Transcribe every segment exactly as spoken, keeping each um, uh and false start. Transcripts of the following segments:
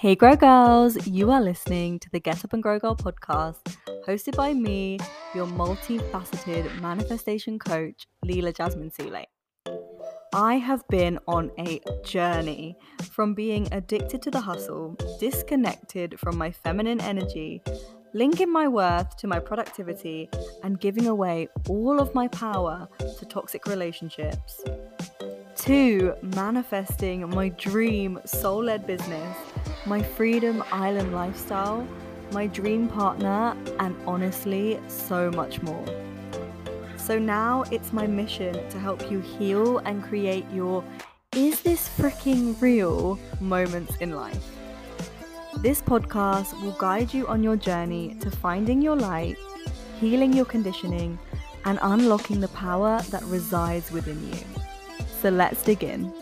Hey Grow Girls, you are listening to the Get Up and Grow Girl podcast, hosted by me, your multifaceted manifestation coach, Leela Jasmine Seeley. I have been on a journey from being addicted to the hustle, disconnected from my feminine energy, linking my worth to my productivity, and giving away all of my power to toxic relationships, to manifesting my dream soul-led business, my freedom island lifestyle, my dream partner, and honestly, so much more. So now it's my mission to help you heal and create your "is this freaking real" moments in life. This podcast will guide you on your journey to finding your light, healing your conditioning, and unlocking the power that resides within you. So let's dig in.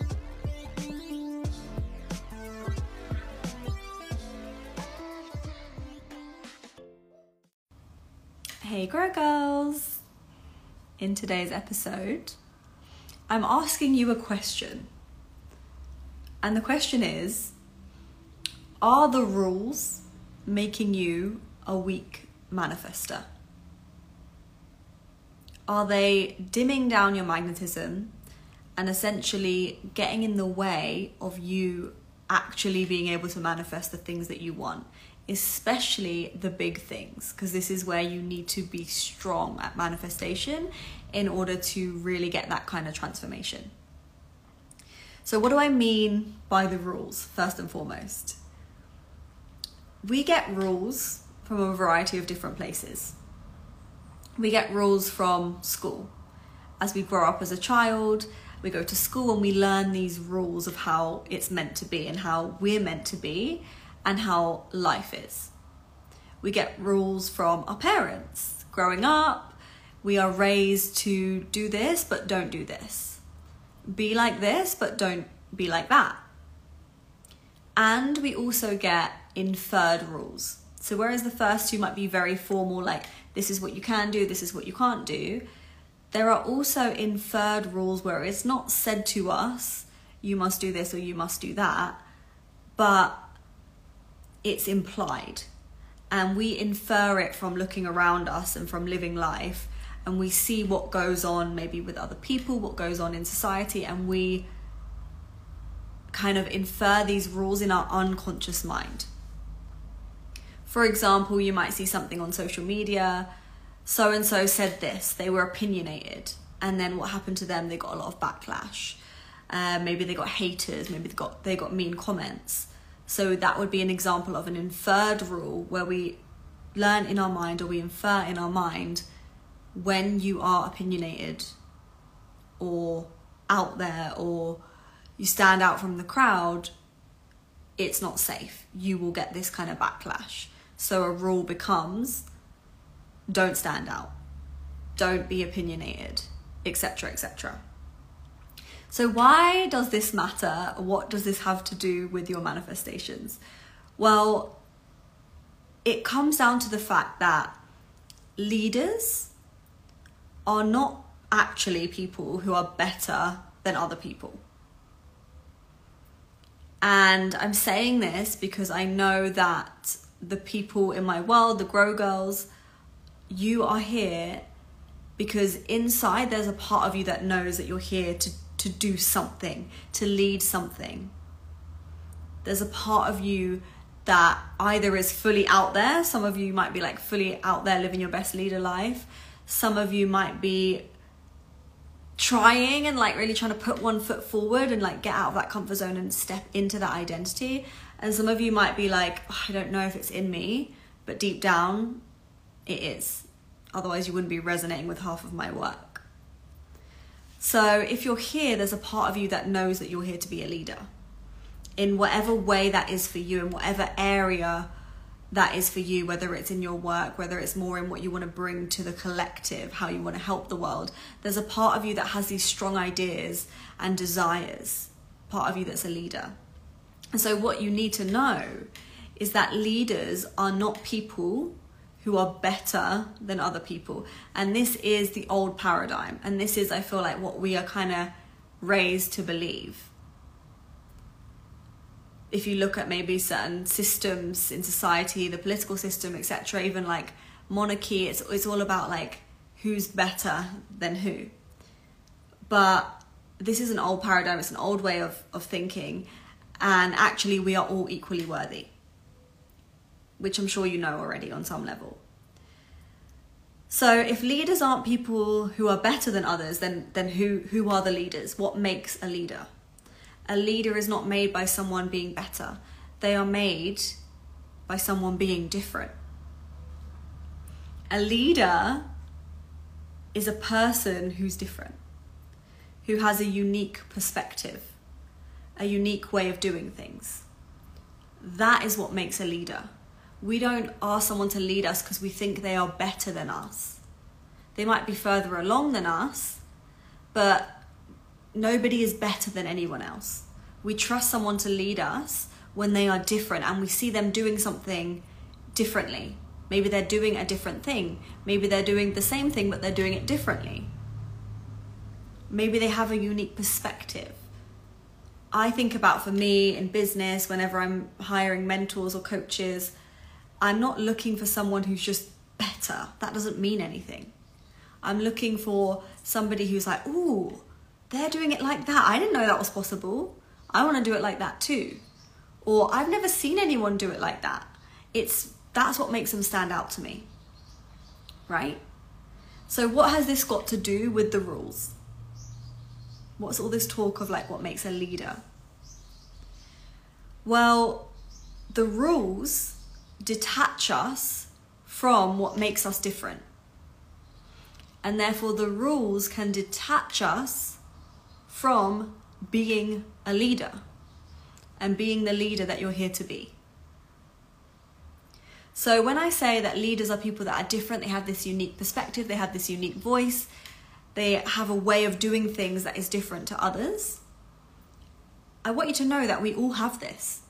Hey Grow Girls! In today's episode, I'm asking you a question. And the question is, are the rules making you a weak manifester? Are they dimming down your magnetism and essentially getting in the way of you actually being able to manifest the things that you want, especially the big things? Because this is where you need to be strong at manifestation in order to really get that kind of transformation. So what do I mean by the rules, first and foremost? We get rules from a variety of different places. We get rules from school. As we grow up as a child, we go to school and we learn these rules of how it's meant to be and how we're meant to be and how life is. We get rules from our parents. Growing up, we are raised to do this, but don't do this. Be like this, but don't be like that. And we also get inferred rules. So whereas the first two might be very formal, like this is what you can do, this is what you can't do, there are also inferred rules where it's not said to us, you must do this or you must do that, but it's implied. And we infer it from looking around us and from living life, and we see what goes on maybe with other people, what goes on in society, and we kind of infer these rules in our unconscious mind. For example, you might see something on social media, so-and-so said this, they were opinionated, and then what happened to them? They got a lot of backlash. Uh, maybe they got haters, maybe they got they got mean comments. So that would be an example of an inferred rule where we learn in our mind, or we infer in our mind, when you are opinionated or out there or you stand out from the crowd, it's not safe. You will get this kind of backlash. So a rule becomes, don't stand out, don't be opinionated, et cetera, et cetera. So why does this matter? What does this have to do with your manifestations? Well, it comes down to the fact that leaders are not actually people who are better than other people. And I'm saying this because I know that the people in my world, the Grow Girls, you are here because inside there's a part of you that knows that you're here to, to do something, to lead something. There's a part of you that either is fully out there. Some of you might be like fully out there living your best leader life. Some of you might be trying and like really trying to put one foot forward and like get out of that comfort zone and step into that identity. And some of you might be like, oh, I don't know if it's in me, but deep down it is. Otherwise you wouldn't be resonating with half of my work. So if you're here, there's a part of you that knows that you're here to be a leader in whatever way that is for you, in whatever area that is for you, whether it's in your work, whether it's more in what you want to bring to the collective, how you want to help the world. There's a part of you that has these strong ideas and desires, part of you that's a leader. And so what you need to know is that leaders are not people who are better than other people. And this is the old paradigm. And this is, I feel like, what we are kind of raised to believe. if you look at maybe certain systems in society, the political system, et cetera, even like monarchy, it's it's all about like who's better than who. But this is an old paradigm, it's an old way of, of thinking, and actually we are all equally worthy, which I'm sure you know already on some level. So if leaders aren't people who are better than others, then, then who, who are the leaders? What makes a leader? A leader is not made by someone being better. They are made by someone being different. A leader is a person who's different, who has a unique perspective, a unique way of doing things. That is what makes a leader. We don't ask someone to lead us because we think they are better than us. They might be further along than us, but nobody is better than anyone else. We trust someone to lead us when they are different and we see them doing something differently. Maybe they're doing a different thing. Maybe they're doing the same thing, but they're doing it differently. Maybe they have a unique perspective. I think about, for me in business, whenever I'm hiring mentors or coaches, I'm not looking for someone who's just better. That doesn't mean anything. I'm looking for somebody who's like, ooh, they're doing it like that. I didn't know that was possible. I want to do it like that too. Or I've never seen anyone do it like that. It's that's what makes them stand out to me, right? So what has this got to do with the rules? What's all this talk of like what makes a leader? Well, the rules detach us from what makes us different. And therefore the rules can detach us from being a leader and being the leader that you're here to be. So when I say that leaders are people that are different, they have this unique perspective, they have this unique voice, they have a way of doing things that is different to others, I want you to know that we all have this.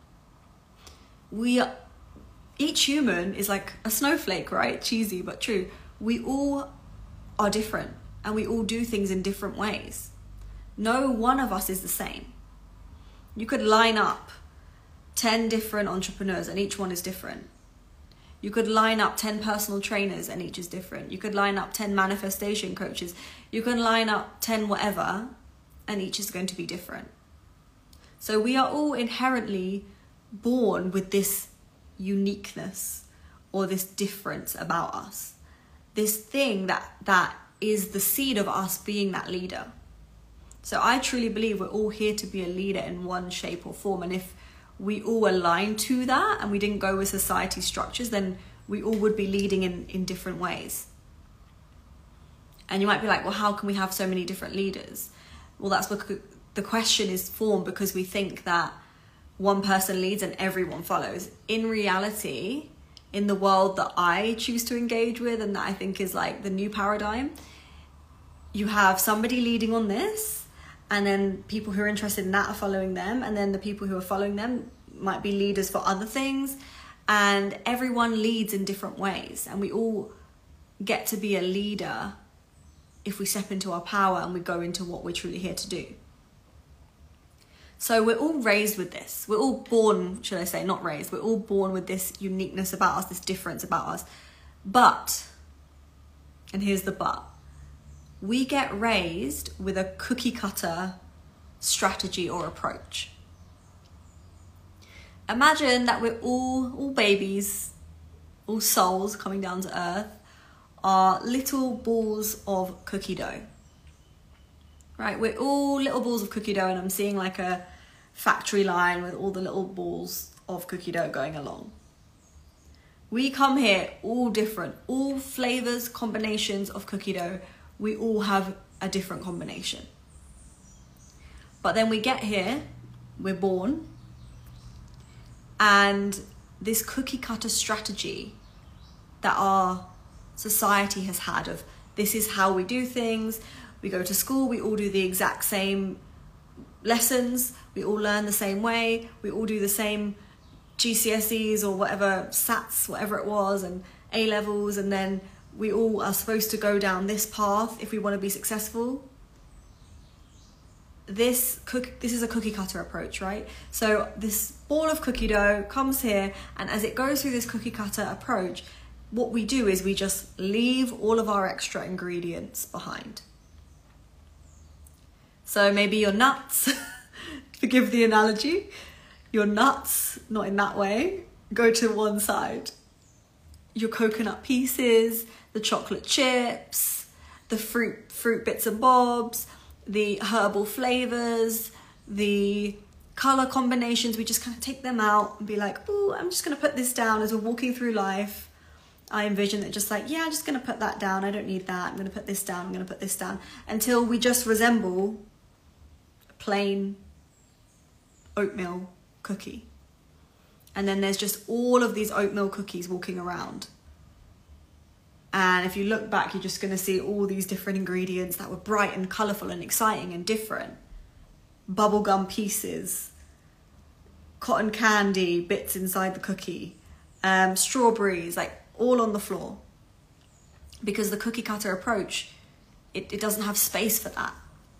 We are, each human is like a snowflake, right? Cheesy, but true. We all are different and we all do things in different ways. No one of us is the same. You could line up ten different entrepreneurs and each one is different. You could line up ten personal trainers and each is different. You could line up ten manifestation coaches. You can line up ten whatever and each is going to be different. So we are all inherently born with this uniqueness or this difference about us. This thing that, that is the seed of us being that leader. So I truly believe we're all here to be a leader in one shape or form. And if we all align to that and we didn't go with society structures, then we all would be leading in, in different ways. And you might be like, well, how can we have so many different leaders? Well, that's because the question is formed because we think that one person leads and everyone follows. In reality, in the world that I choose to engage with and that I think is like the new paradigm, you have somebody leading on this, and then people who are interested in that are following them, and then the people who are following them might be leaders for other things, and everyone leads in different ways, and we all get to be a leader if we step into our power and we go into what we're truly here to do. So we're all raised with this. We're all born, should I say, not raised, we're all born with this uniqueness about us, this difference about us. But, and here's the but, we get raised with a cookie cutter strategy or approach. Imagine that we're all, all babies, all souls coming down to earth, are little balls of cookie dough. Right, we're all little balls of cookie dough, and I'm seeing like a factory line with all the little balls of cookie dough going along. We come here all different, all flavors, combinations of cookie dough. We all have a different combination. But then we get here, we're born, and this cookie cutter strategy that our society has had of this is how we do things. We go to school, we all do the exact same lessons, we all learn the same way, we all do the same G C S Es or whatever, SATs, whatever it was, and A levels, and then we all are supposed to go down this path if we want to be successful. this cook this is a cookie cutter approach, right? So this ball of cookie dough comes here, and as it goes through this cookie cutter approach, what we do is we just leave all of our extra ingredients behind. So maybe your nuts, forgive the analogy, your nuts, not in that way, go to one side. Your coconut pieces, the chocolate chips, the fruit fruit bits and bobs, the herbal flavors, the color combinations, we just kind of take them out and be like, oh, I'm just going to put this down as we're walking through life. I envision it just like, yeah, I'm just going to put that down. I don't need that. I'm going to put this down. I'm going to put this down until we just resemble a plain oatmeal cookie. And then there's just all of these oatmeal cookies walking around. And if you look back, you're just going to see all these different ingredients that were bright and colourful and exciting and different. Bubblegum pieces, cotton candy bits inside the cookie, um, strawberries, like all on the floor. Because the cookie cutter approach, it, it doesn't have space for that.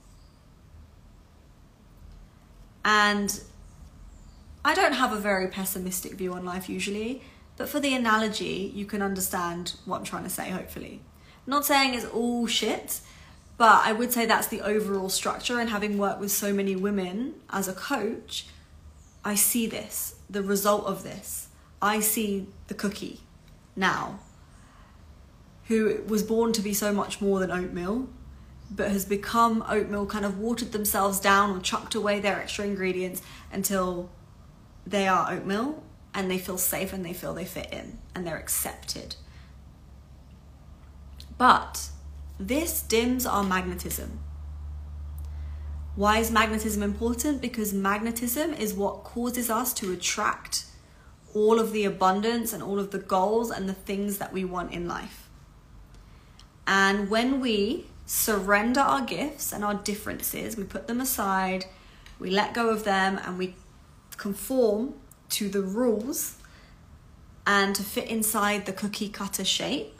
And I don't have a very pessimistic view on life usually. But for the analogy, you can understand what I'm trying to say, hopefully. I'm not saying it's all shit, but I would say that's the overall structure. And having worked with so many women as a coach, I see this, the result of this. I see the cookie now, who was born to be so much more than oatmeal, but has become oatmeal, kind of watered themselves down or chucked away their extra ingredients until they are oatmeal. And they feel safe and they feel they fit in and they're accepted. But this dims our magnetism. Why is magnetism important? Because magnetism is what causes us to attract all of the abundance and all of the goals and the things that we want in life. And when we surrender our gifts and our differences, we put them aside, we let go of them, and we conform to the rules and to fit inside the cookie cutter shape,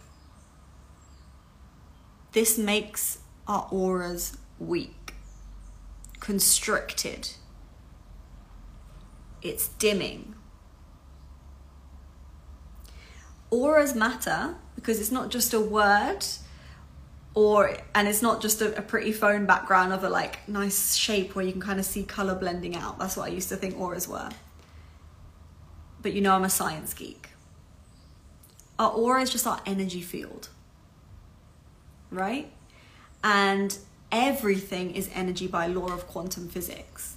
this makes our auras weak, constricted. It's dimming. Auras matter because it's not just a word, or and it's not just a, a pretty phone background of a like nice shape where you can kind of see color blending out. That's what I used to think auras were. But you know I'm a science geek. Our aura is just our energy field, right? And everything is energy by law of quantum physics.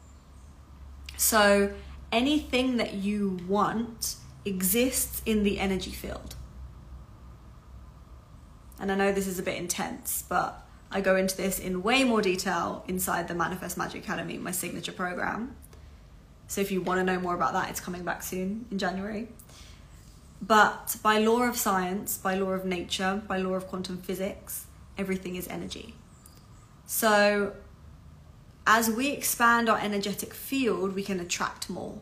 So anything that you want exists in the energy field. And I know this is a bit intense, but I go into this in way more detail inside the Manifest Magic Academy, my signature program. So if you want to know more about that, it's coming back soon in January. But by law of science, by law of nature, by law of quantum physics, everything is energy. So as we expand our energetic field, we can attract more.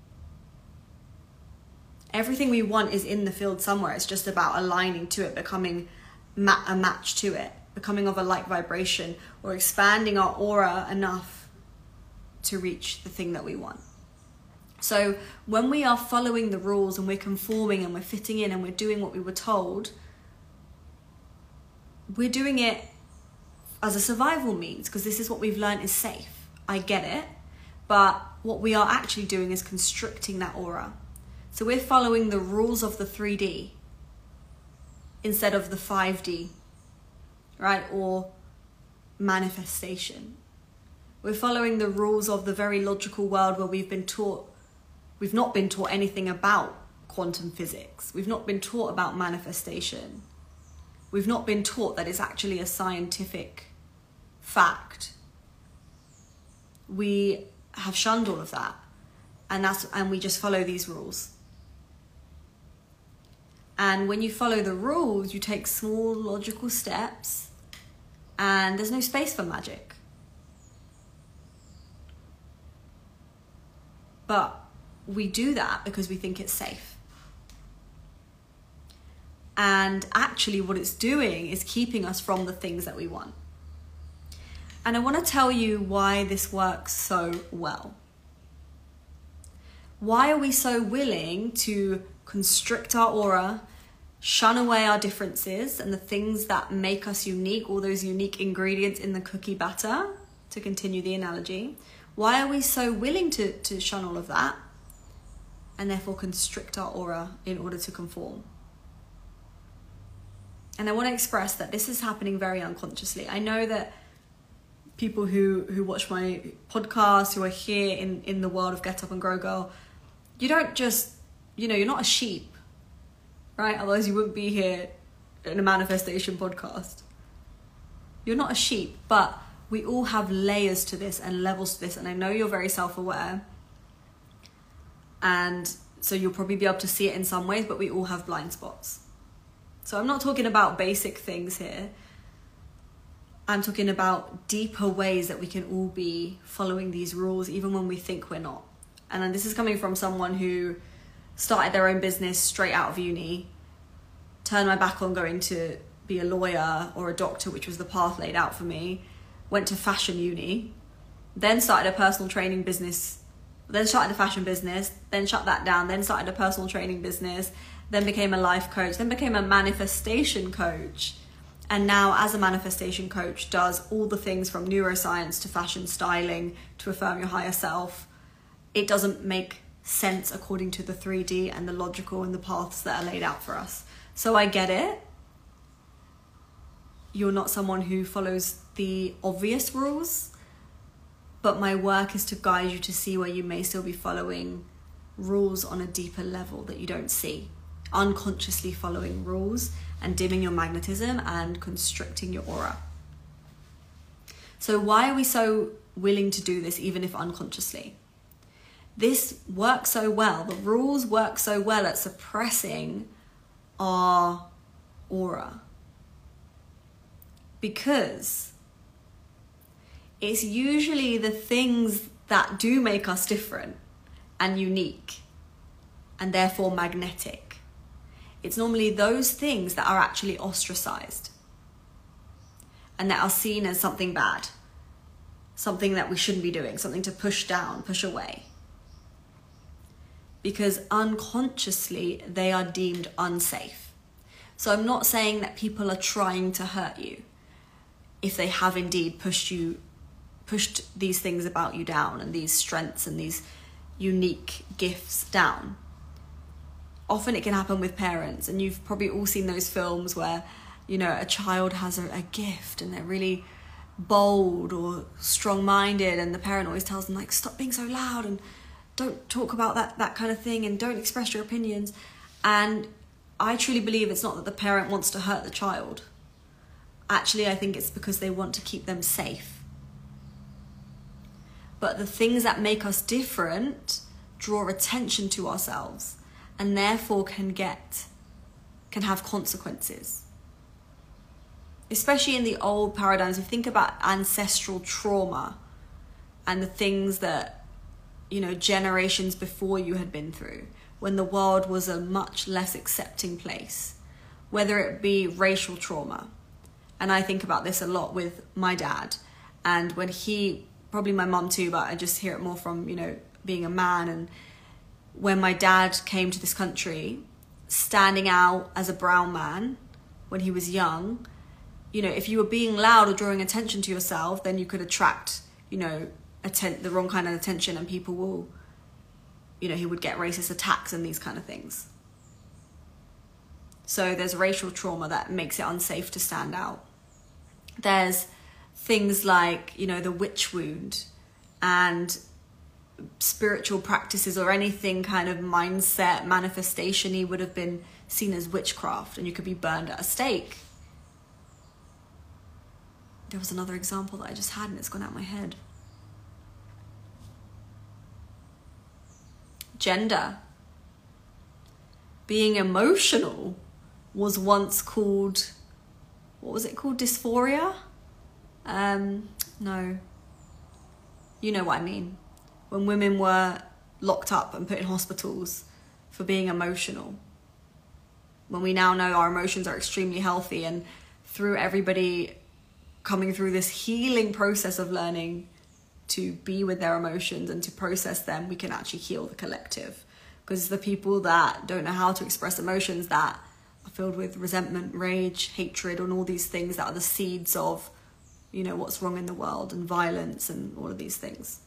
Everything we want is in the field somewhere. It's just about aligning to it, becoming ma- a match to it, becoming of a like vibration, or expanding our aura enough to reach the thing that we want. So when we are following the rules and we're conforming and we're fitting in and we're doing what we were told, we're doing it as a survival means because this is what we've learned is safe. I get it. But what we are actually doing is constricting that aura. So we're following the rules of the three D instead of the five D, right? Or manifestation. We're following the rules of the very logical world where we've been taught, we've not been taught anything about quantum physics. We've not been taught about manifestation. We've not been taught that it's actually a scientific fact. We have shunned all of that. And that's and we just follow these rules. And when you follow the rules, you take small logical steps and there's no space for magic. But we do that because we think it's safe. And actually what it's doing is keeping us from the things that we want. And I want to tell you why this works so well. Why are we so willing to constrict our aura, shun away our differences and the things that make us unique, all those unique ingredients in the cookie batter, to continue the analogy? Why are we so willing to, to shun all of that and therefore constrict our aura in order to conform? And I want to express that this is happening very unconsciously. I know that people who, who watch my podcast, who are here in, in the world of Get Up and Grow Girl, you don't just, you know, you're not a sheep, right? Otherwise you wouldn't be here in a manifestation podcast. You're not a sheep, but we all have layers to this and levels to this. And I know you're very self-aware. And so you'll probably be able to see it in some ways, but we all have blind spots. So I'm not talking about basic things here. I'm talking about deeper ways that we can all be following these rules, even when we think we're not. And then this is coming from someone who started their own business straight out of uni, turned my back on going to be a lawyer or a doctor, which was the path laid out for me, went to fashion uni, then started a personal training business, then started a fashion business, then shut that down, then started a personal training business, then became a life coach, then became a manifestation coach. And now as a manifestation coach does all the things from neuroscience to fashion styling to affirm your higher self. It doesn't make sense according to the three D and the logical and the paths that are laid out for us. So I get it. You're not someone who follows the obvious rules, but my work is to guide you to see where you may still be following rules on a deeper level that you don't see. Unconsciously following rules and dimming your magnetism and constricting your aura. So why are we so willing to do this, even if unconsciously? This works so well. The rules work so well at suppressing our aura. Because it's usually the things that do make us different and unique and therefore magnetic. It's normally those things that are actually ostracized and that are seen as something bad, something that we shouldn't be doing, something to push down, push away. Because unconsciously they are deemed unsafe. So I'm not saying that people are trying to hurt you if they have indeed pushed you, pushed these things about you down and these strengths and these unique gifts down. Often it can happen with parents, and you've probably all seen those films where, you know, a child has a, a gift and they're really bold or strong-minded, and the parent always tells them, like, stop being so loud and don't talk about that, that kind of thing and don't express your opinions. And I truly believe it's not that the parent wants to hurt the child. Actually, I think it's because they want to keep them safe. But the things that make us different draw attention to ourselves and therefore can get, can have consequences. Especially in the old paradigms, if you think about ancestral trauma and the things that, you know, generations before you had been through, when the world was a much less accepting place, whether it be racial trauma. And I think about this a lot with my dad. And when he, probably my mum too, but I just hear it more from, you know, being a man. And when my dad came to this country, standing out as a brown man when he was young, you know, if you were being loud or drawing attention to yourself, then you could attract, you know, atten- the wrong kind of attention, and people will, you know, he would get racist attacks and these kind of things. So there's racial trauma that makes it unsafe to stand out. There's things like, you know, the witch wound and spiritual practices or anything kind of mindset, manifestation-y would have been seen as witchcraft, and you could be burned at a stake. There was another example that I just had and it's gone out of my head. Gender. Being emotional was once called, what was it called? Dysphoria? Um, no. You know what I mean. When women were locked up and put in hospitals for being emotional. When we now know our emotions are extremely healthy, and through everybody coming through this healing process of learning to be with their emotions and to process them, we can actually heal the collective. Because the people that don't know how to express emotions, that are filled with resentment, rage, hatred, and all these things that are the seeds of, you know, what's wrong in the world and violence and all of these things.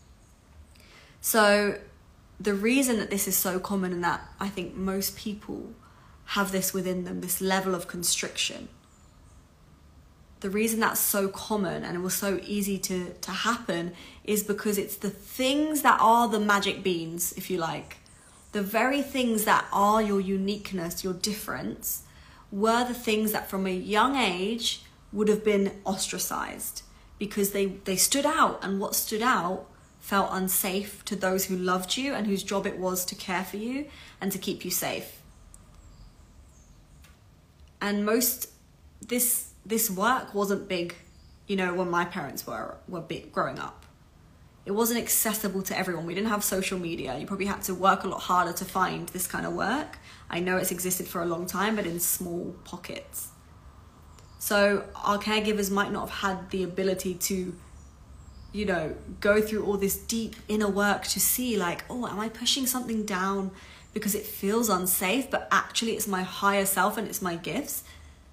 So the reason that this is so common, and that I think most people have this within them, this level of constriction, the reason that's so common and it was so easy to, to happen is because it's the things that are the magic beans, if you like. The very things that are your uniqueness, your difference, were the things that from a young age would have been ostracized because they, they stood out, and what stood out felt unsafe to those who loved you and whose job it was to care for you and to keep you safe. And most, this this work wasn't big, you know, when my parents were, were big growing up. It wasn't accessible to everyone. We didn't have social media. You probably had to work a lot harder to find this kind of work. I know it's existed for a long time, but in small pockets. So our caregivers might not have had the ability to, you know, go through all this deep inner work to see like, oh, am I pushing something down because it feels unsafe, but actually it's my higher self and it's my gifts?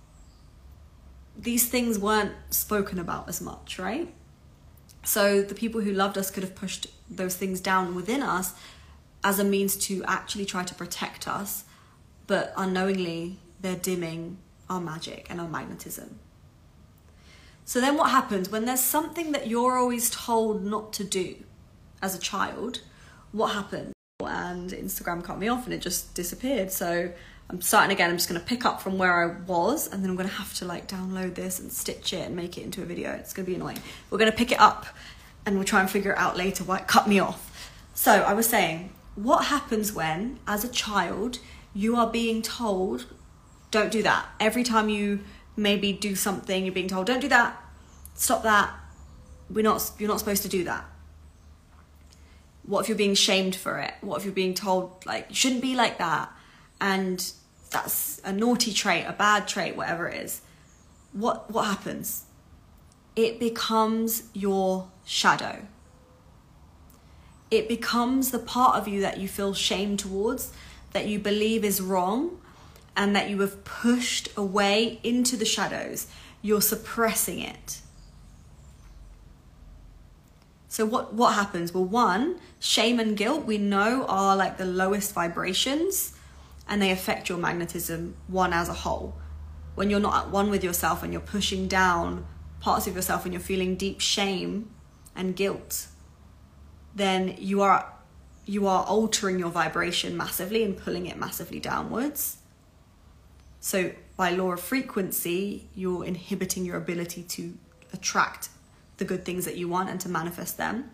These things weren't spoken about as much, right? So the people who loved us could have pushed those things down within us as a means to actually try to protect us, but unknowingly they're dimming our magic and our magnetism. So then what happens when there's something that you're always told not to do as a child? What happens? And Instagram cut me off and it just disappeared. So I'm starting again. I'm just going to pick up from where I was, and then I'm going to have to like download this and stitch it and make it into a video. It's going to be annoying. We're going to pick it up and we'll try and figure it out later why it cut me off. So I was saying, what happens when, as a child, you are being told, don't do that. Every time you maybe do something, you're being told, don't do that, stop that, we're not, you're not supposed to do that. What if you're being shamed for it? What if you're being told, like, you shouldn't be like that? And that's a naughty trait, a bad trait, whatever it is. What, what happens? It becomes your shadow. It becomes the part of you that you feel shame towards, that you believe is wrong, and that you have pushed away into the shadows. You're suppressing it. So what, what happens? Well, one, shame and guilt, we know are like the lowest vibrations, and they affect your magnetism, one as a whole. When you're not at one with yourself and you're pushing down parts of yourself and you're feeling deep shame and guilt, then you are you are altering your vibration massively and pulling it massively downwards. So by law of frequency, you're inhibiting your ability to attract the good things that you want and to manifest them.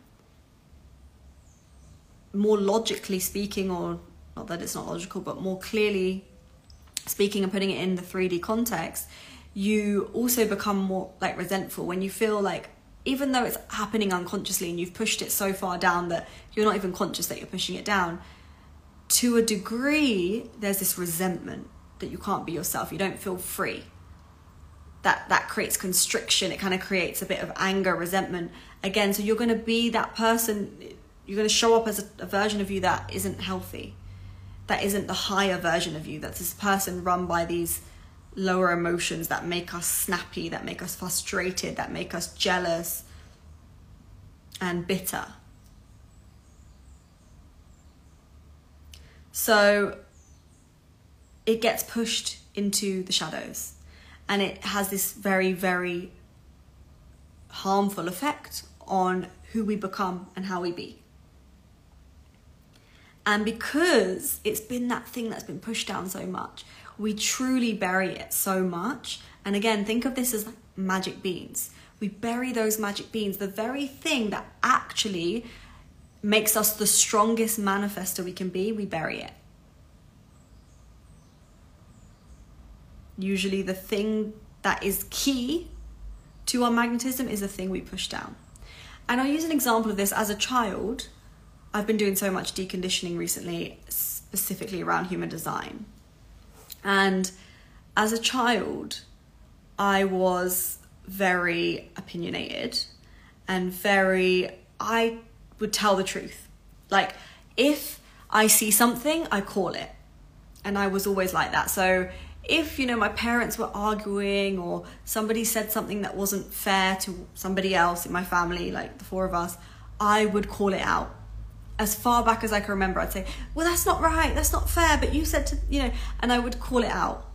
More logically speaking, or not that it's not logical, but more clearly speaking and putting it in the three D context, you also become more like resentful when you feel like, even though it's happening unconsciously and you've pushed it so far down that you're not even conscious that you're pushing it down, to a degree, there's this resentment that you can't be yourself. You don't feel free. That, that creates constriction. It kind of creates a bit of anger, resentment. Again, so you're going to be that person, you're going to show up as a, a version of you that isn't healthy. That isn't the higher version of you. That's this person run by these lower emotions that make us snappy, that make us frustrated, that make us jealous and bitter. So it gets pushed into the shadows, and it has this very, very harmful effect on who we become and how we be. And because it's been that thing that's been pushed down so much, we truly bury it so much. And again, think of this as like magic beans. We bury those magic beans, the very thing that actually makes us the strongest manifester we can be, we bury it. Usually the thing that is key to our magnetism is the thing we push down. And I'll use an example of this. As a child, I've been doing so much deconditioning recently, specifically around human design. And as a child, I was very opinionated and very, I would tell the truth. Like, if I see something, I call it. And I was always like that. So if, you know, my parents were arguing or somebody said something that wasn't fair to somebody else in my family, like the four of us, I would call it out. As far back as I can remember, I'd say, well, that's not right, that's not fair, but you said to, you know, and I would call it out.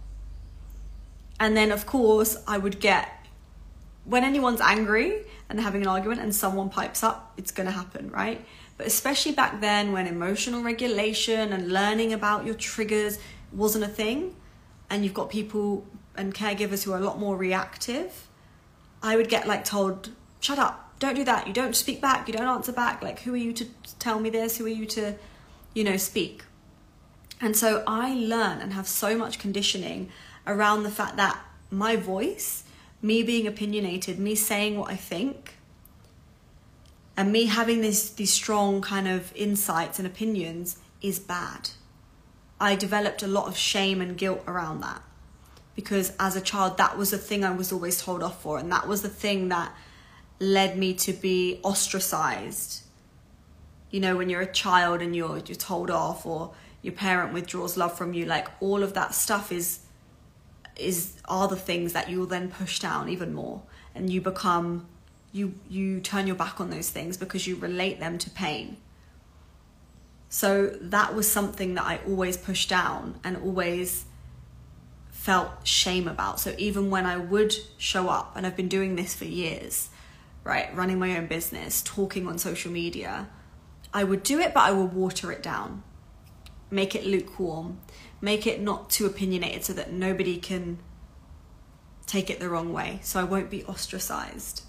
And then, of course, I would get, when anyone's angry and having an argument and someone pipes up, it's going to happen, right? But especially back then when emotional regulation and learning about your triggers wasn't a thing, and you've got people and caregivers who are a lot more reactive, I would get like told, shut up. Don't do that. You don't speak back. You don't answer back. Like, who are you to tell me this? Who are you to, you know, speak? And so I learn and have so much conditioning around the fact that my voice, me being opinionated, me saying what I think, and me having this, these strong kind of insights and opinions is bad. I developed a lot of shame and guilt around that, because as a child, that was the thing I was always told off for. And that was the thing that led me to be ostracized. You know, when you're a child and you're you're told off, or your parent withdraws love from you, like all of that stuff is is are the things that you'll then push down even more, and you become you you turn your back on those things because you relate them to pain. So that was something that I always pushed down and always felt shame about. So even when I would show up, and I've been doing this for years, right, running my own business, talking on social media, I would do it, but I would water it down, make it lukewarm, make it not too opinionated so that nobody can take it the wrong way, so I won't be ostracized.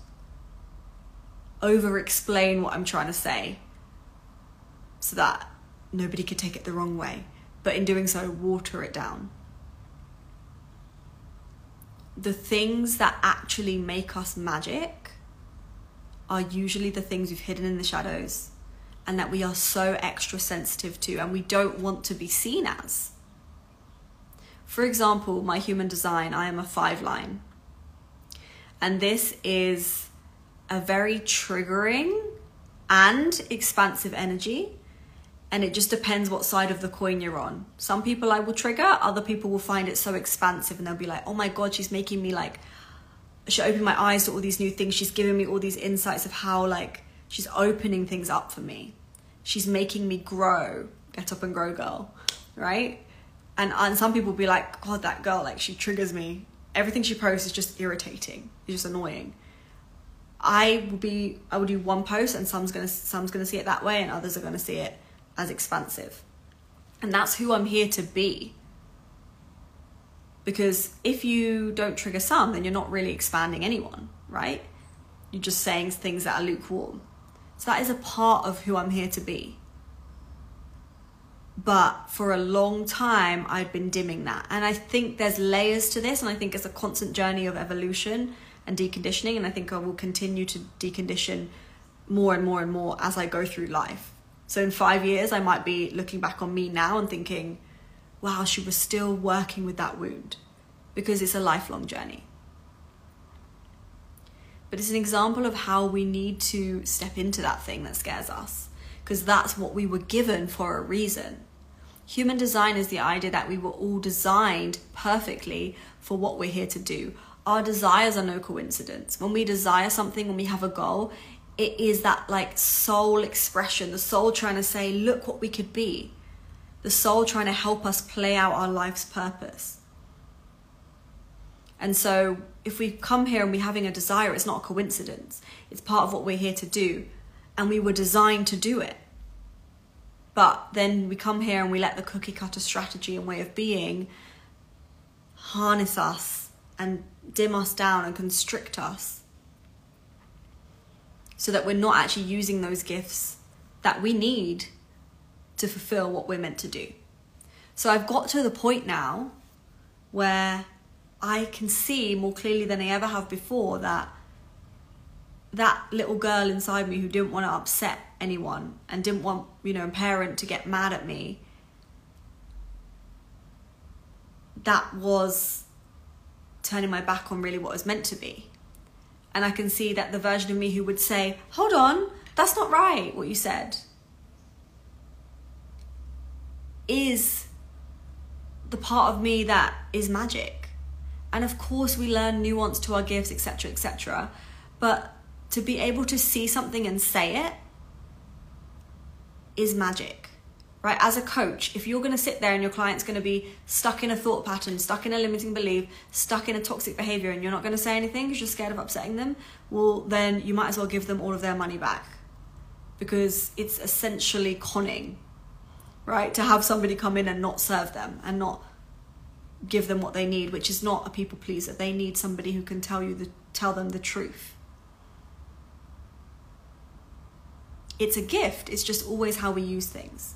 Over explain what I'm trying to say so that nobody could take it the wrong way, but in doing so, water it down. The things that actually make us magic are usually the things we've hidden in the shadows and that we are so extra sensitive to and we don't want to be seen as. For example, my human design, I am a five line. And this is a very triggering and expansive energy. And it just depends what side of the coin you're on. Some people I will trigger, other people will find it so expansive and they'll be like, oh my God, she's making me like, she opened my eyes to all these new things. She's giving me all these insights of how like, she's opening things up for me. She's making me grow. Get up and grow, girl, right? And, and some people will be like, God, that girl, like she triggers me. Everything she posts is just irritating. It's just annoying. I will be, I will do one post and some's gonna, some's gonna see it that way and others are gonna see it as expansive. And that's who I'm here to be. Because if you don't trigger some, then you're not really expanding anyone, right? You're just saying things that are lukewarm. So that is a part of who I'm here to be. But for a long time, I'd been dimming that. And I think there's layers to this, and I think it's a constant journey of evolution and deconditioning, and I think I will continue to decondition more and more and more as I go through life. So in five years, I might be looking back on me now and thinking, wow, she was still working with that wound, because it's a lifelong journey. But it's an example of how we need to step into that thing that scares us, because that's what we were given for a reason. Human design is the idea that we were all designed perfectly for what we're here to do. Our desires are no coincidence. When we desire something, when we have a goal, it is that like soul expression, the soul trying to say, look what we could be. The soul trying to help us play out our life's purpose. And so if we come here and we're having a desire, it's not a coincidence. It's part of what we're here to do. And we were designed to do it. But then we come here and we let the cookie cutter strategy and way of being harness us and dim us down and constrict us, so that we're not actually using those gifts that we need to fulfill what we're meant to do. So I've got to the point now where I can see more clearly than I ever have before that that little girl inside me who didn't want to upset anyone and didn't want, you know, a parent to get mad at me, that was turning my back on really what was meant to be. And I can see that the version of me who would say, hold on, that's not right, what you said, is the part of me that is magic. And of course we learn nuance to our gifts, et cetera, et cetera. But to be able to see something and say it is magic, right? As a coach, if you're going to sit there and your client's going to be stuck in a thought pattern, stuck in a limiting belief, stuck in a toxic behavior, and you're not going to say anything because you're scared of upsetting them, well, then you might as well give them all of their money back, because it's essentially conning, right? To have somebody come in and not serve them and not give them what they need, which is not a people pleaser. They need somebody who can tell you the tell them the truth. It's a gift. It's just always how we use things.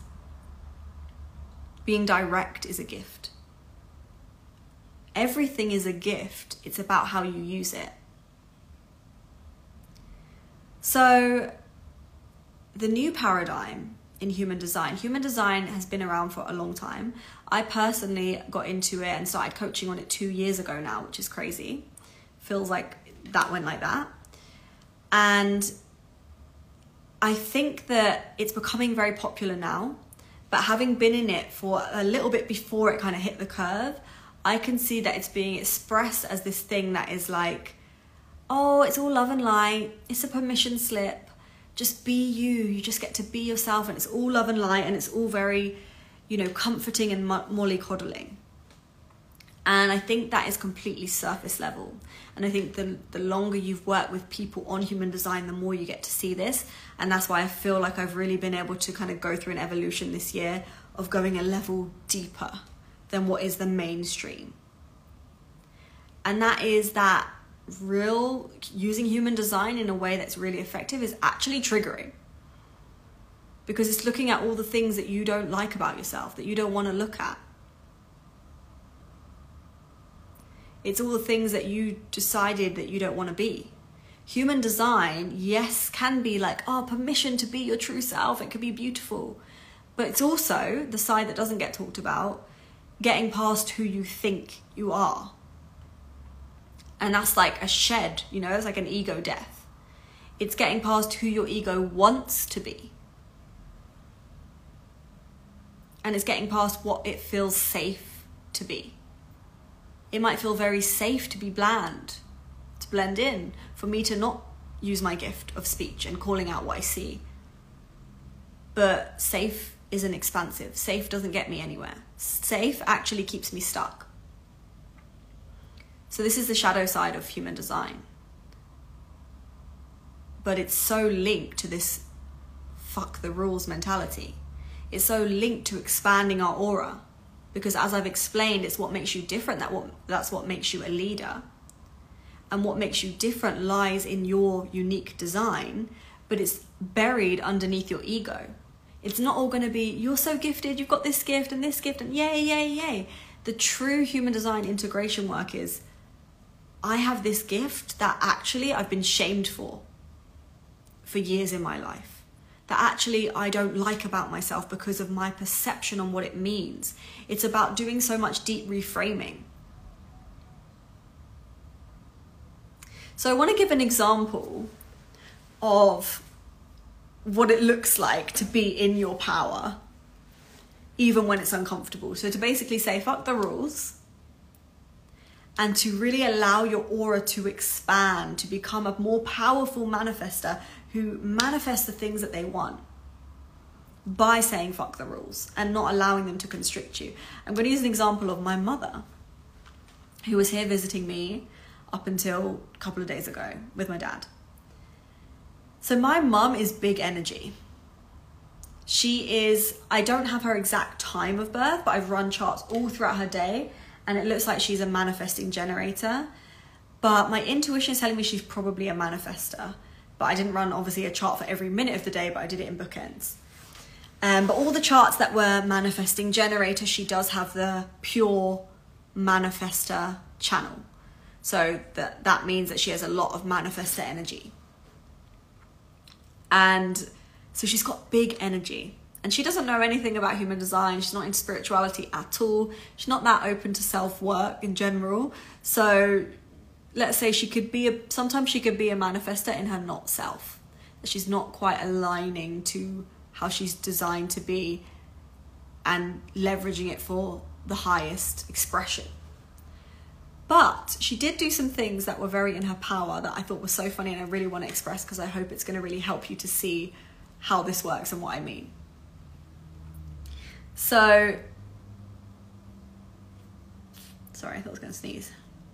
Being direct is a gift. Everything is a gift. It's about how you use it. So the new paradigm in human design, human design has been around for a long time. I personally got into it and started coaching on it two years ago now, which is crazy. Feels like that went like that. And I think that it's becoming very popular now, but having been in it for a little bit before it kind of hit the curve, I can see that it's being expressed as this thing that is like, oh, it's all love and light, it's a permission slip, just be you, you just get to be yourself, and it's all love and light, and it's all very, you know, comforting and mo- mollycoddling. And I think that is completely surface level. And I think the, the longer you've worked with people on human design, the more you get to see this. And that's why I feel like I've really been able to kind of go through an evolution this year of going a level deeper than what is the mainstream. And that is that real using human design in a way that's really effective is actually triggering. Because it's looking at all the things that you don't like about yourself, that you don't want to look at. It's all the things that you decided that you don't want to be. Human design, yes, can be like, oh, permission to be your true self. It could be beautiful. But it's also the side that doesn't get talked about, getting past who you think you are. And that's like a shed, you know, it's like an ego death. It's getting past who your ego wants to be. And it's getting past what it feels safe to be. It might feel very safe to be bland, to blend in, for me to not use my gift of speech and calling out what I see. But safe isn't expansive. Safe doesn't get me anywhere. Safe actually keeps me stuck. So this is the shadow side of human design. But it's so linked to this fuck the rules mentality. It's so linked to expanding our aura. Because as I've explained, it's what makes you different. That what, that's what makes you a leader. And what makes you different lies in your unique design, but it's buried underneath your ego. It's not all going to be, you're so gifted, you've got this gift and this gift and yay, yay, yay. The true human design integration work is, I have this gift that actually I've been shamed for, for years in my life. That actually I don't like about myself because of my perception on what it means. It's about doing so much deep reframing. So I want to give an example of what it looks like to be in your power, even when it's uncomfortable. So to basically say, fuck the rules, and to really allow your aura to expand, to become a more powerful manifester who manifests the things that they want by saying fuck the rules and not allowing them to constrict you. I'm going to use an example of my mother, who was here visiting me up until a couple of days ago with my dad. So my mum is big energy. She is, I don't have her exact time of birth, but I've run charts all throughout her day, and it looks like she's a manifesting generator. But my intuition is telling me she's probably a manifester. But I didn't run, obviously, a chart for every minute of the day, but I did it in bookends. Um, but all the charts that were manifesting generator, she does have the pure manifester channel. So that, that means that she has a lot of manifester energy. And so she's got big energy. And she doesn't know anything about human design. She's not into spirituality at all. She's not that open to self-work in general. So let's say she could be a, sometimes she could be a manifestor in her not self. That she's not quite aligning to how she's designed to be and leveraging it for the highest expression. But she did do some things that were very in her power that I thought was so funny, and I really want to express because I hope it's going to really help you to see how this works and what I mean. So, sorry, I thought I was going to sneeze.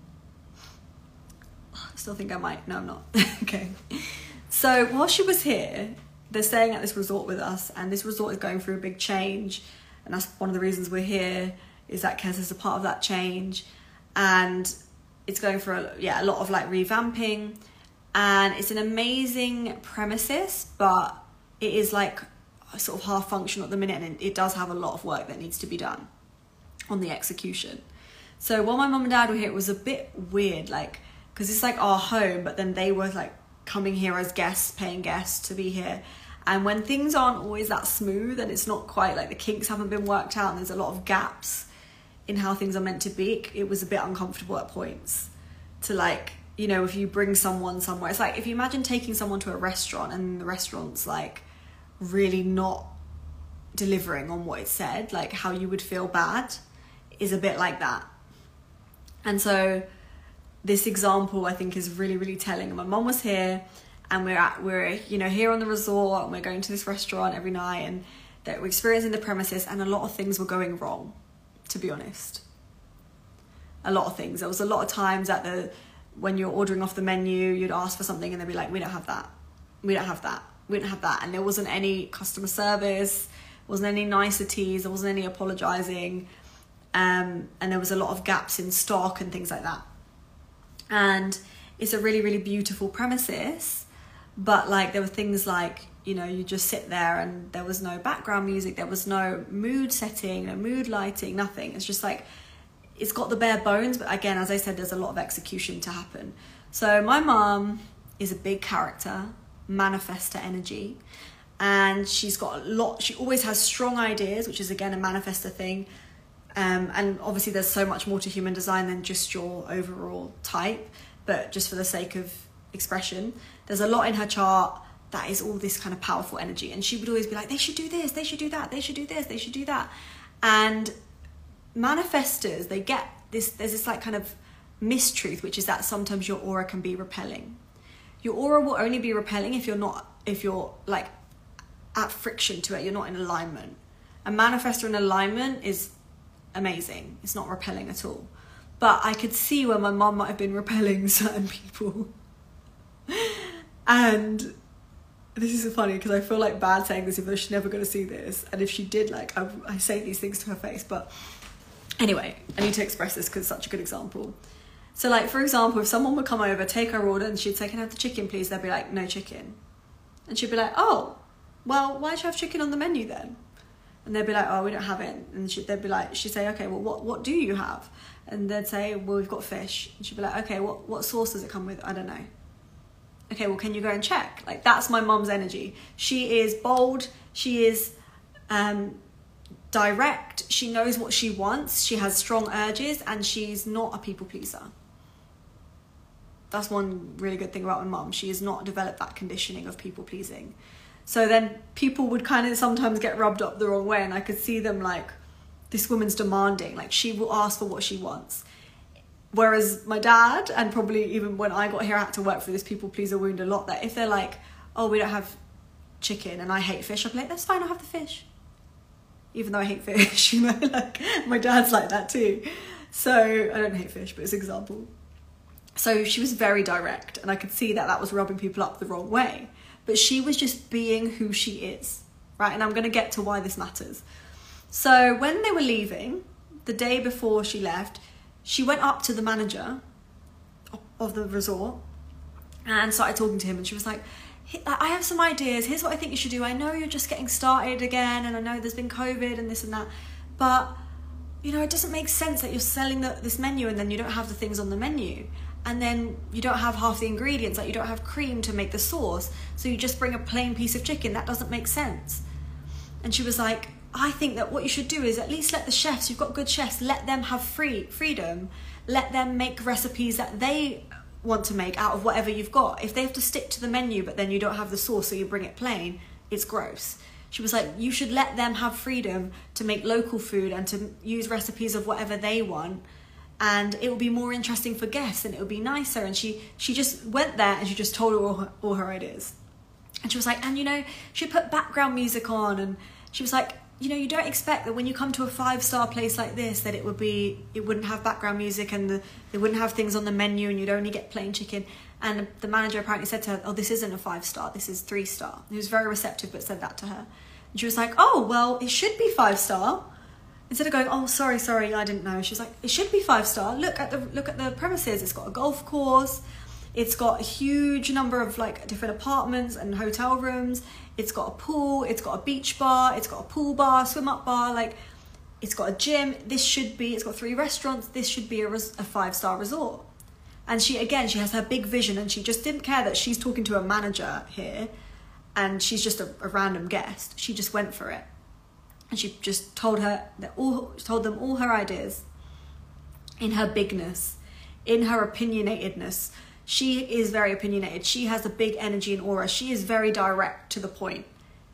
I still think I might. No, I'm not. Okay. So while she was here, they're staying at this resort with us, and this resort is going through a big change, and that's one of the reasons we're here, is that Kez is a part of that change. And it's going for a, yeah, a lot of like revamping, and it's an amazing premises, but it is like sort of half functional at the minute, and it does have a lot of work that needs to be done on the execution. So while my mum and dad were here, it was a bit weird, like, because it's like our home, but then they were like coming here as guests, paying guests to be here. And when things aren't always that smooth, and it's not quite like the kinks haven't been worked out, and there's a lot of gaps in how things are meant to be, it was a bit uncomfortable at points to, like, you know, if you bring someone somewhere, it's like if you imagine taking someone to a restaurant and the restaurant's like really not delivering on what it said, like how you would feel bad is a bit like that. And so this example I think is really, really telling. My mum was here, and we're at, we're, you know, here on the resort, and we're going to this restaurant every night, and that we're experiencing the premises, and a lot of things were going wrong. To be honest, a lot of things. There was a lot of times at the when you're ordering off the menu, you'd ask for something and they'd be like, we don't have that, we don't have that, we don't have that, and there wasn't any customer service, wasn't any niceties, there wasn't any apologizing, um, and there was a lot of gaps in stock and things like that. And it's a really, really beautiful premises, but like there were things like, you know, you just sit there and there was no background music, there was no mood setting, no mood lighting, nothing. It's just like, it's got the bare bones, but again, as I said, there's a lot of execution to happen. So my mum is a big character, manifestor energy, and she's got a lot, she always has strong ideas, which is again a manifestor thing. Um, and obviously there's so much more to human design than just your overall type, but just for the sake of expression, there's a lot in her chart that is all this kind of powerful energy. And she would always be like, they should do this, they should do that, they should do this, they should do that. And manifestors, they get this, there's this like kind of mistruth, which is that sometimes your aura can be repelling. Your aura will only be repelling if you're not, if you're like at friction to it, you're not in alignment. A manifestor in alignment is amazing. It's not repelling at all. But I could see where my mum might have been repelling certain people. And this is funny because I feel like bad saying this, even though she's never going to see this. And if she did, like, I, I say these things to her face. But anyway, I need to express this because it's such a good example. So, like, for example, if someone would come over, take her order, and she'd say, can I have the chicken, please? They'd be like, no chicken. And she'd be like, oh, well, why'd you have chicken on the menu then? And they'd be like, oh, we don't have it. And she'd, they'd be like, she'd say, okay, well, what, what do you have? And they'd say, well, we've got fish. And she'd be like, okay, what, what sauce does it come with? I don't know. Okay, well, can you go and check? Like, that's my mum's energy. She is bold. She is um, direct. She knows what she wants. She has strong urges, and she's not a people pleaser. That's one really good thing about my mum. She has not developed that conditioning of people pleasing. So then people would kind of sometimes get rubbed up the wrong way, and I could see them like, this woman's demanding. Like, she will ask for what she wants. Whereas my dad, and probably even when I got here, I had to work for this people pleaser wound a lot, that if they're like, oh, we don't have chicken and I hate fish, I'll be like, that's fine, I'll have the fish. Even though I hate fish, you know, like my dad's like that too. So I don't hate fish, but it's an example. So she was very direct, and I could see that that was rubbing people up the wrong way. But she was just being who she is, right? And I'm going to get to why this matters. So when they were leaving, the day before she left, she went up to the manager of the resort and started talking to him. And she was like, I have some ideas. Here's what I think you should do. I know you're just getting started again, and I know there's been COVID and this and that. But, you know, it doesn't make sense that you're selling the, this menu and then you don't have the things on the menu. And then you don't have half the ingredients, like you don't have cream to make the sauce. So you just bring a plain piece of chicken. That doesn't make sense. And she was like, I think that what you should do is at least let the chefs, you've got good chefs, let them have free freedom. Let them make recipes that they want to make out of whatever you've got. If they have to stick to the menu but then you don't have the sauce, so you bring it plain, it's gross. She was like, you should let them have freedom to make local food and to use recipes of whatever they want, and it will be more interesting for guests and it will be nicer. And she she just went there and she just told her all her, all her ideas. And she was like, and you know, she put background music on, and she was like, you know, you don't expect that when you come to a five-star place like this that it would be, it wouldn't have background music and the, they wouldn't have things on the menu and you'd only get plain chicken. And the manager apparently said to her, oh, this isn't a five-star, this is three-star. He was very receptive but said that to her. And she was like, oh, well, it should be five-star. Instead of going, oh, sorry, sorry, I didn't know. She was like, it should be five-star. Look at the look at the premises. It's got a golf course. It's got a huge number of like different apartments and hotel rooms. It's got a pool. It's got a beach bar. It's got a pool bar, swim up bar. Like, it's got a gym. This should be, it's got three restaurants. This should be a, res, a five-star resort. And she, again, she has her big vision, and she just didn't care that she's talking to a manager here and she's just a, a random guest. She just went for it. And she just told her that all told them all her ideas in her bigness, in her opinionatedness. She is very opinionated. She has a big energy and aura. She is very direct to the point.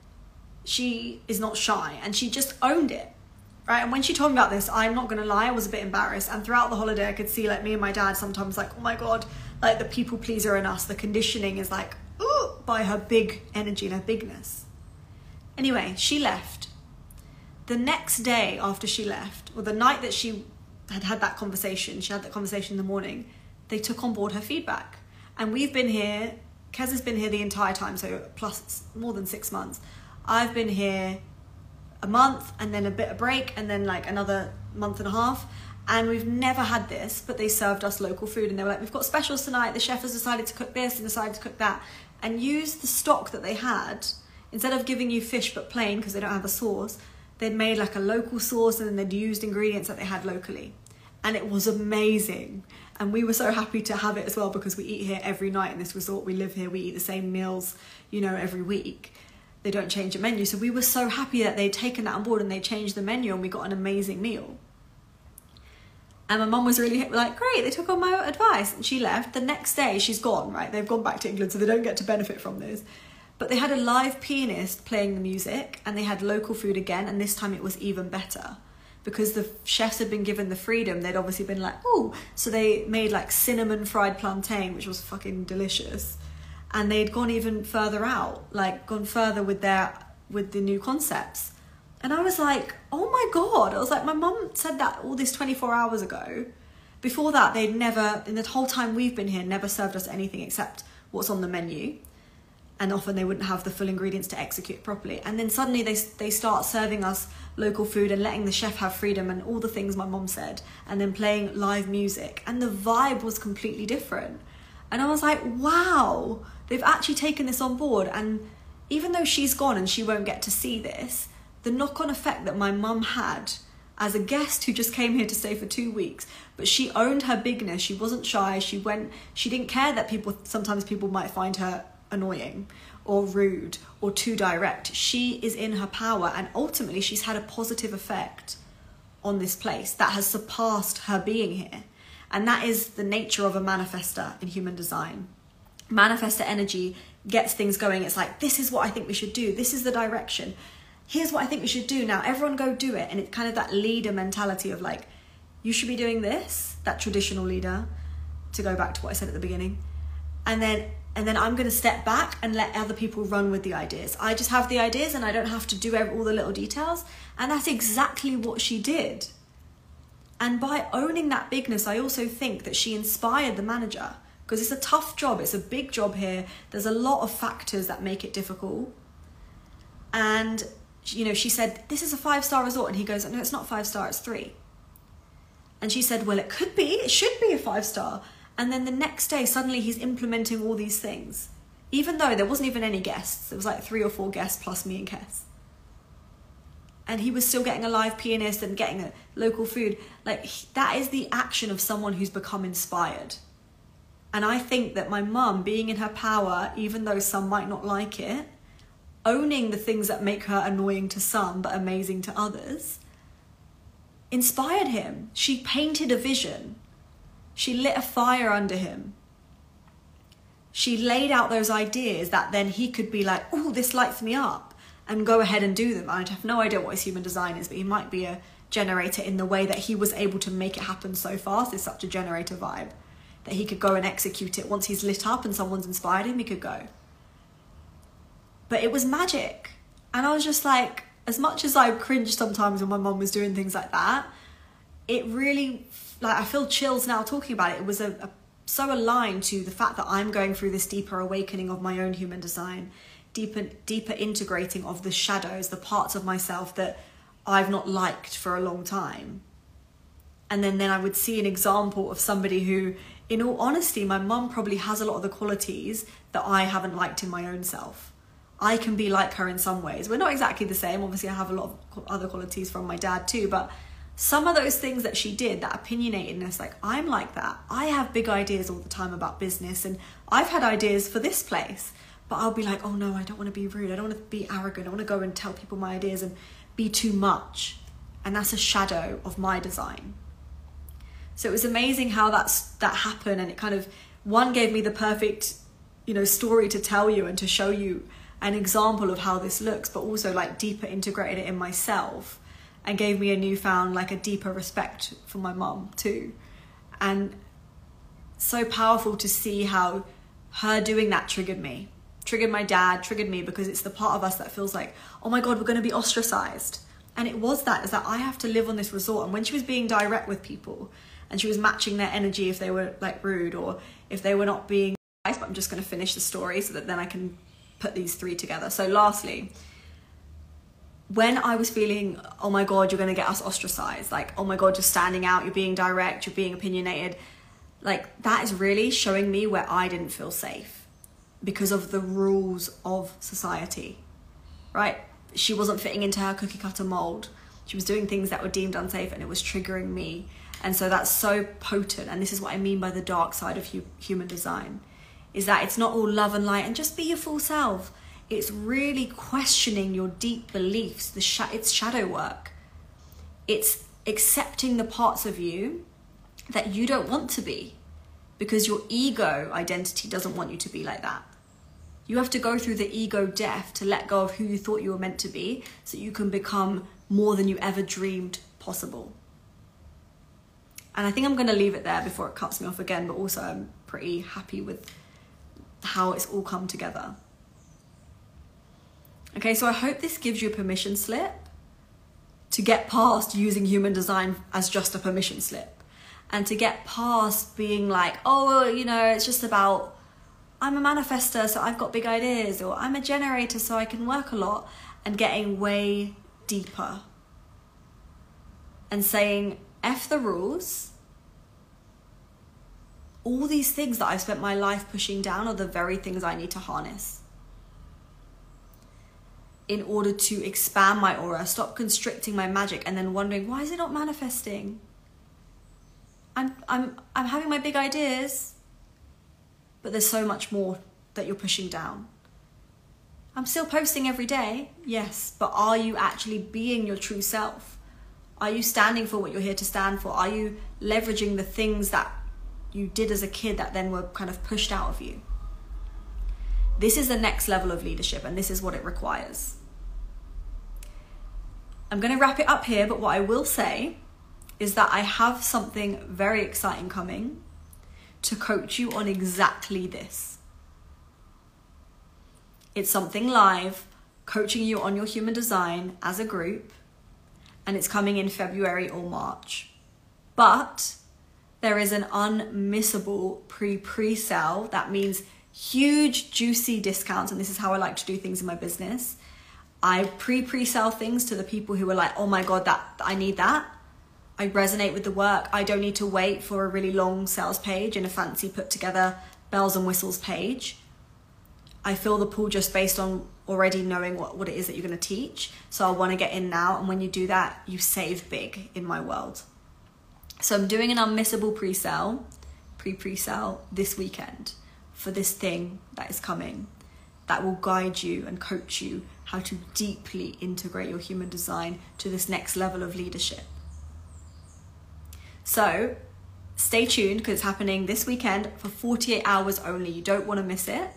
She is not shy, and she just owned it, right? And when she told me about this, I'm not gonna lie, I was a bit embarrassed. And throughout the holiday, I could see like me and my dad sometimes like, oh my God, like the people pleaser in us, the conditioning is like, ooh, by her big energy and her bigness. Anyway, she left. The next day after she left, or the night that she had had that conversation, she had that conversation in the morning, they took on board her feedback. And we've been here, Kez has been here the entire time, so plus more than six months. I've been here a month and then a bit of break and then like another month and a half. And we've never had this, but they served us local food and they were like, we've got specials tonight. The chef has decided to cook this and decided to cook that, and use the stock that they had. Instead of giving you fish but plain because they don't have a sauce, they'd made like a local sauce and then they'd used ingredients that they had locally. And it was amazing. And we were so happy to have it as well, because we eat here every night in this resort. We live here, we eat the same meals, you know, every week. They don't change the menu. So we were so happy that they'd taken that on board and they changed the menu and we got an amazing meal. And my mum was really like, great, they took on my advice. And she left. The next day, she's gone, right? They've gone back to England, so they don't get to benefit from this. But they had a live pianist playing the music, and they had local food again, and this time it was even better. Because the chefs had been given the freedom, they'd obviously been like, oh, so they made like cinnamon fried plantain, which was fucking delicious. And they'd gone even further out, like gone further with their, with the new concepts. And I was like, oh my God. I was like, my mum said that all this twenty-four hours ago. Before that, they'd never, in the whole time we've been here, never served us anything except what's on the menu. And often they wouldn't have the full ingredients to execute properly. And then suddenly they they start serving us local food and letting the chef have freedom and all the things my mom said, and then playing live music. And the vibe was completely different. And I was like, wow, they've actually taken this on board. And even though she's gone and she won't get to see this, the knock-on effect that my mum had as a guest who just came here to stay for two weeks, but she owned her bigness. She wasn't shy. She went, she didn't care that people, sometimes people might find her annoying or rude or too direct. She is in her power, and ultimately she's had a positive effect on this place that has surpassed her being here. And that is the nature of a manifestor in human design. Manifestor energy gets things going. It's like, this is what I think we should do. This is the direction. Here's what I think we should do now. Everyone go do it. And it's kind of that leader mentality of like, you should be doing this, that traditional leader, to go back to what I said at the beginning. And then And then I'm going to step back and let other people run with the ideas. I just have the ideas and I don't have to do all the little details. And that's exactly what she did. And by owning that bigness, I also think that she inspired the manager, because it's a tough job. It's a big job here. There's a lot of factors that make it difficult. And, you know, she said, this is a five-star resort. And he goes, no, it's not five-star, it's three. And she said, well, it could be. It should be a five-star. And then the next day, suddenly he's implementing all these things. Even though there wasn't even any guests. There was like three or four guests plus me and Kez. And he was still getting a live pianist and getting a local food. Like, that is the action of someone who's become inspired. And I think that my mum, being in her power, even though some might not like it, owning the things that make her annoying to some but amazing to others, inspired him. She painted a vision. She lit a fire under him. she laid out those ideas that then he could be like, oh, this lights me up, and go ahead and do them. I'd have no idea what his human design is, but he might be a generator in the way that he was able to make it happen so fast. It's such a generator vibe that he could go and execute it. Once he's lit up and someone's inspired him, he could go. But it was magic. And I was just like, as much as I cringed sometimes when my mum was doing things like that, it really, like, I feel chills now talking about it. It was a, a so aligned to the fact that I'm going through this deeper awakening of my own human design, deeper, deeper integrating of the shadows, the parts of myself that I've not liked for a long time. And then, then I would see an example of somebody who, in all honesty, my mum probably has a lot of the qualities that I haven't liked in my own self. I can be like her in some ways. We're not exactly the same. Obviously, I have a lot of other qualities from my dad too, but some of those things that she did, that opinionatedness, like, I'm like that. I have big ideas all the time about business, and I've had ideas for this place, but I'll be like, oh no, I don't want to be rude. I don't want to be arrogant. I want to go and tell people my ideas and be too much. And that's a shadow of my design. So it was amazing how that's, that happened. And it kind of, one, gave me the perfect, you know, story to tell you and to show you an example of how this looks, but also like deeper integrated it in myself, and gave me a newfound, like, a deeper respect for my mum too. And so powerful to see how her doing that triggered me, triggered my dad, triggered me, because it's the part of us that feels like, oh my God, we're going to be ostracized. And it was that, is that I have to live on this resort. And when she was being direct with people and she was matching their energy if they were like rude or if they were not being nice, but I'm just going to finish the story so that then I can put these three together. So lastly, when I was feeling, oh my God, you're going to get us ostracized, like, oh my God, you're standing out, you're being direct, you're being opinionated, like, that is really showing me where I didn't feel safe because of the rules of society, right? She wasn't fitting into her cookie cutter mold. She was doing things that were deemed unsafe, and it was triggering me. And so that's so potent. And this is what I mean by the dark side of hu- human design, is that it's not all love and light and just be your full self. It's really questioning your deep beliefs. The sh- it's shadow work. It's accepting the parts of you that you don't want to be, because your ego identity doesn't want you to be like that. You have to go through the ego death to let go of who you thought you were meant to be, so you can become more than you ever dreamed possible. And I think I'm going to leave it there before it cuts me off again, but also I'm pretty happy with how it's all come together. Okay, so I hope this gives you a permission slip to get past using human design as just a permission slip, and to get past being like, oh, you know, it's just about, I'm a manifestor, so I've got big ideas, or I'm a generator, so I can work a lot, and getting way deeper and saying, F the rules. All these things that I've spent my life pushing down are the very things I need to harness in order to expand my aura, stop constricting my magic, and then wondering, why is it not manifesting? I'm, I'm, I'm having my big ideas, but there's so much more that you're pushing down. I'm still posting every day, yes, but are you actually being your true self? Are you standing for what you're here to stand for? Are you leveraging the things that you did as a kid that then were kind of pushed out of you? This is the next level of leadership, and this is what it requires. I'm going to wrap it up here, but what I will say is that I have something very exciting coming to coach you on exactly this. It's something live, coaching you on your human design as a group, and it's coming in February or March. But there is an unmissable pre-pre-sale. That means huge, juicy discounts, and this is how I like to do things in my business. I pre-pre-sell things to the people who are like, oh my God, that I need that. I resonate with the work. I don't need to wait for a really long sales page and a fancy put together bells and whistles page. I feel the pull just based on already knowing what, what it is that you're going to teach. So I want to get in now. And when you do that, you save big in my world. So I'm doing an unmissable pre-sale, pre-pre-sale this weekend for this thing that is coming, that will guide you and coach you how to deeply integrate your human design to this next level of leadership. So stay tuned because it's happening this weekend for forty-eight hours only. You don't want to miss it.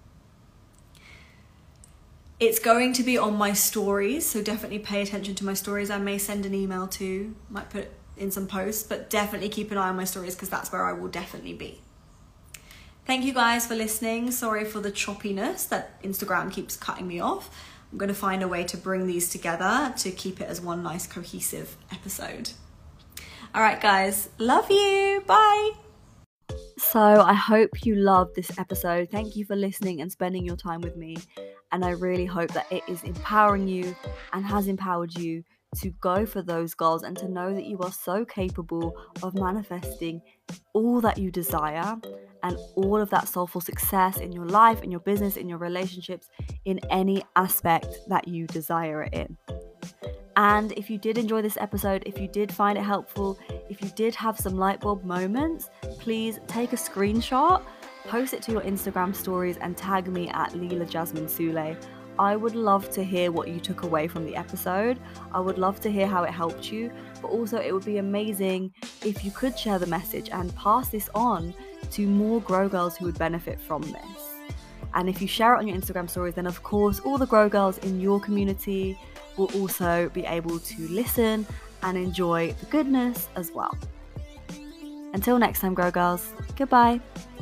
It's going to be on my stories, so definitely pay attention to my stories. I may send an email too, might put in some posts, but definitely keep an eye on my stories because that's where I will definitely be. Thank you guys for listening. Sorry for the choppiness that Instagram keeps cutting me off. I'm going to find a way to bring these together to keep it as one nice cohesive episode. All right, guys. Love you. Bye. So I hope you loved this episode. Thank you for listening and spending your time with me. And I really hope that it is empowering you and has empowered you to go for those goals and to know that you are so capable of manifesting all that you desire and all of that soulful success in your life, in your business, in your relationships, in any aspect that you desire it in. And if you did enjoy this episode, if you did find it helpful, if you did have some light bulb moments, please take a screenshot, post it to your Instagram stories and tag me at Leela Jasmine Sule. I would love to hear what you took away from the episode. I would love to hear how it helped you, but also it would be amazing if you could share the message and pass this on to more Grow Girls who would benefit from this. And if you share it on your Instagram stories, then of course all the Grow Girls in your community will also be able to listen and enjoy the goodness as well. Until next time, Grow Girls, goodbye.